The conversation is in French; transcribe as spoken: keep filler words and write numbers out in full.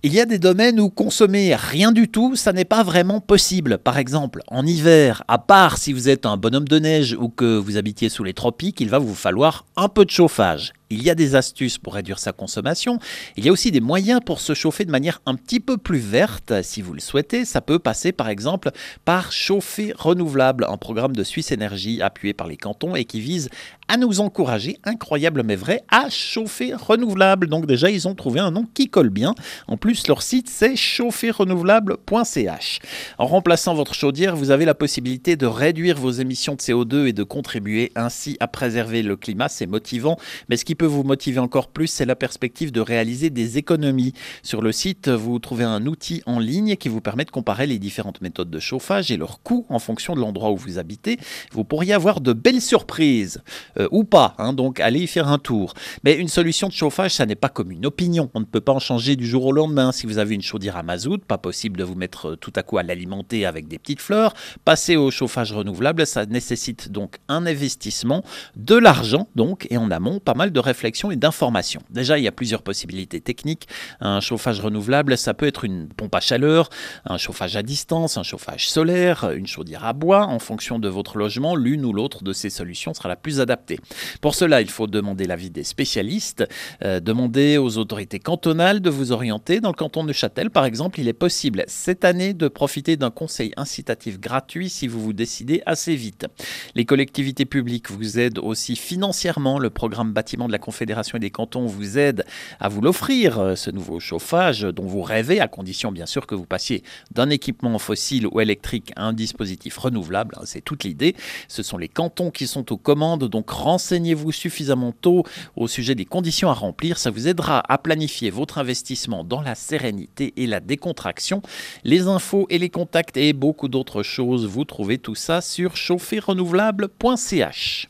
Il y a des domaines où consommer rien du tout, ça n'est pas vraiment possible. Par exemple, en hiver, à part si vous êtes un bonhomme de neige ou que vous habitiez sous les tropiques, il va vous falloir un peu de chauffage. Il y a des astuces pour réduire sa consommation. Il y a aussi des moyens pour se chauffer de manière un petit peu plus verte, si vous le souhaitez. Ça peut passer par exemple par Chauffer Renouvelable, un programme de Suisse Énergie appuyé par les cantons et qui vise à nous encourager, incroyable mais vrai, à chauffer renouvelable. Donc déjà, ils ont trouvé un nom qui colle bien. En plus, leur site, c'est chauffer renouvelable point c h. En remplaçant votre chaudière, vous avez la possibilité de réduire vos émissions de C O deux et de contribuer ainsi à préserver le climat. C'est motivant, mais ce qui peut vous motiver encore plus, c'est la perspective de réaliser des économies. Sur le site, vous trouvez un outil en ligne qui vous permet de comparer les différentes méthodes de chauffage et leurs coûts en fonction de l'endroit où vous habitez. Vous pourriez avoir de belles surprises, euh, ou pas, hein, donc allez y faire un tour. Mais une solution de chauffage, ça n'est pas comme une opinion. On ne peut pas en changer du jour au lendemain. Si vous avez une chaudière à mazout, pas possible de vous mettre tout à coup à l'alimenter avec des petites fleurs. Passer au chauffage renouvelable, ça nécessite donc un investissement, de l'argent donc, et en amont, pas mal de réflexion et d'information. Déjà, il y a plusieurs possibilités techniques. Un chauffage renouvelable, ça peut être une pompe à chaleur, un chauffage à distance, un chauffage solaire, une chaudière à bois. En fonction de votre logement, l'une ou l'autre de ces solutions sera la plus adaptée. Pour cela, il faut demander l'avis des spécialistes, euh, demander aux autorités cantonales de vous orienter. Dans le canton de Neuchâtel, par exemple, il est possible cette année de profiter d'un conseil incitatif gratuit si vous vous décidez assez vite. Les collectivités publiques vous aident aussi financièrement. Le programme bâtiment de la Confédération et des cantons vous aide à vous l'offrir, ce nouveau chauffage dont vous rêvez, à condition bien sûr que vous passiez d'un équipement fossile ou électrique à un dispositif renouvelable. C'est toute l'idée. Ce sont les cantons qui sont aux commandes, donc renseignez-vous suffisamment tôt au sujet des conditions à remplir. Ça vous aidera à planifier votre investissement dans la sérénité et la décontraction. Les infos et les contacts et beaucoup d'autres choses, vous trouvez tout ça sur chauffer renouvelable point c h.